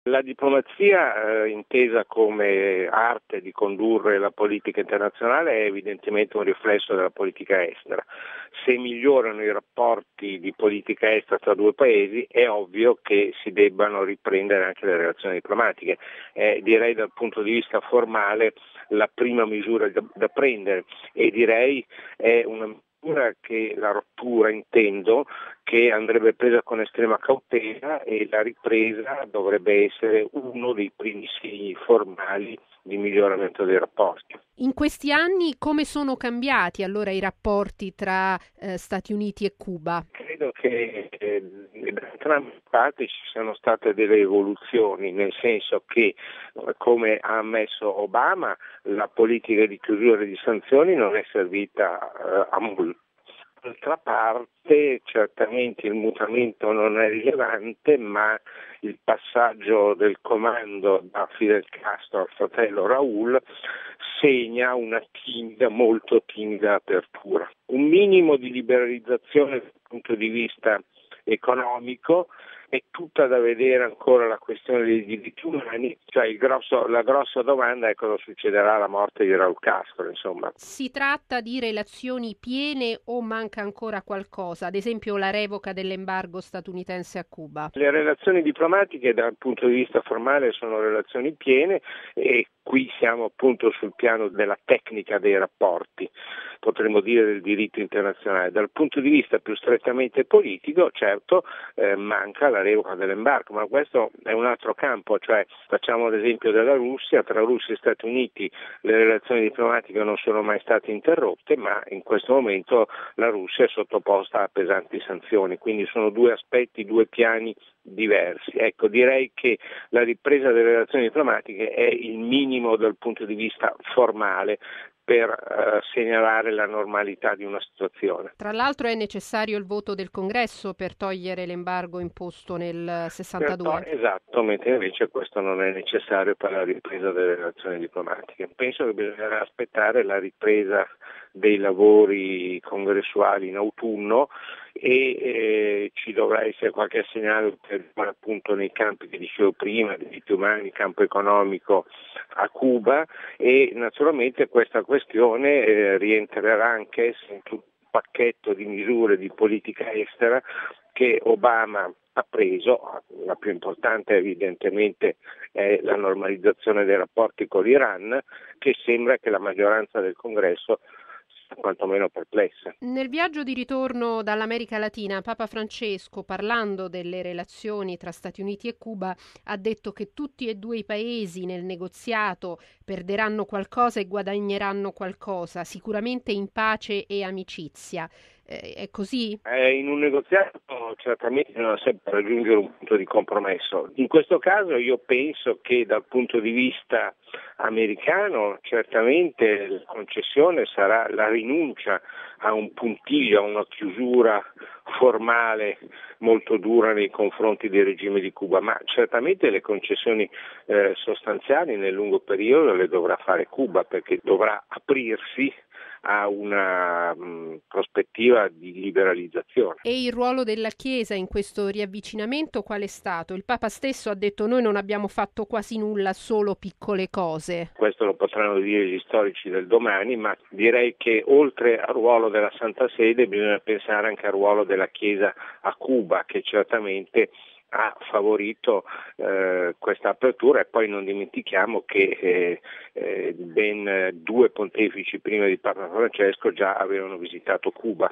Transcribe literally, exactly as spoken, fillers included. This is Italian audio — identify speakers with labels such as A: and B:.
A: La diplomazia, eh, intesa come arte di condurre la politica internazionale, è evidentemente un riflesso della politica estera. Se migliorano i rapporti di politica estera tra due paesi, è ovvio che si debbano riprendere anche le relazioni diplomatiche. Eh, direi dal punto di vista formale la prima misura da, da prendere e direi è una misura che la rottura intendo che andrebbe presa con estrema cautela e la ripresa dovrebbe essere uno dei primi segni formali di miglioramento dei rapporti.
B: In questi anni come sono cambiati allora i rapporti tra eh, Stati Uniti e Cuba?
A: Credo che eh, da entrambe le parti ci siano state delle evoluzioni, nel senso che, come ha ammesso Obama, la politica di chiusura di sanzioni non è servita eh, a molto. D'altra parte, certamente il mutamento non è rilevante, ma il passaggio del comando da Fidel Castro al fratello Raúl segna una timida, molto timida apertura. Un minimo di liberalizzazione dal punto di vista economico. È tutta da vedere ancora la questione dei diritti umani, cioè il grosso, la grossa domanda è cosa succederà alla morte di Raúl Castro, insomma.
B: Si tratta di relazioni piene o manca ancora qualcosa, ad esempio la revoca dell'embargo statunitense a Cuba?
A: Le relazioni diplomatiche dal punto di vista formale sono relazioni piene e qui siamo appunto sul piano della tecnica dei rapporti, potremmo dire del diritto internazionale. Dal punto di vista più strettamente politico, certo, eh, manca la revoca dell'embargo, ma questo è un altro campo, cioè facciamo l'esempio della Russia, tra Russia e Stati Uniti le relazioni diplomatiche non sono mai state interrotte, ma in questo momento la Russia è sottoposta a pesanti sanzioni, quindi sono due aspetti, due piani diversi. Ecco, direi che la ripresa delle relazioni diplomatiche è il minimo dal punto di vista formale per uh, segnalare la normalità di una situazione.
B: Tra l'altro è necessario il voto del Congresso per togliere l'embargo imposto nel sessantadue.
A: To- esatto, mentre invece questo non è necessario per la ripresa delle relazioni diplomatiche. Penso che bisognerà aspettare la ripresa dei lavori congressuali in autunno e eh, ci dovrà essere qualche segnale appunto nei campi che dicevo prima, diritti umani, campo economico a Cuba e naturalmente questa questione eh, rientrerà anche in tutto il pacchetto di misure di politica estera che Obama ha preso. La più importante evidentemente è la normalizzazione dei rapporti con l'Iran, che sembra che la maggioranza del Congresso quantomeno perplessa.
B: Nel viaggio di ritorno dall'America Latina, Papa Francesco, parlando delle relazioni tra Stati Uniti e Cuba, ha detto che tutti e due i paesi nel negoziato perderanno qualcosa e guadagneranno qualcosa, sicuramente in pace e amicizia. Eh, è così?
A: Eh, in un negoziato certamente bisogna sempre raggiungere un punto di compromesso. In questo caso io penso che dal punto di vista americano certamente la concessione sarà la rinuncia a un puntiglio, a una chiusura formale molto dura nei confronti del regime di Cuba, ma certamente le concessioni eh, sostanziali nel lungo periodo le dovrà fare Cuba perché dovrà aprirsi a una mh, prospettiva di liberalizzazione.
B: E il ruolo della Chiesa in questo riavvicinamento qual è stato? Il Papa stesso ha detto noi non abbiamo fatto quasi nulla, solo piccole cose.
A: Questo lo potranno dire gli storici del domani, ma direi che oltre al ruolo della Santa Sede bisogna pensare anche al ruolo della Chiesa a Cuba, che certamente ha favorito eh, questa apertura e poi non dimentichiamo che eh, eh, ben due pontefici prima di Papa Francesco già avevano visitato Cuba.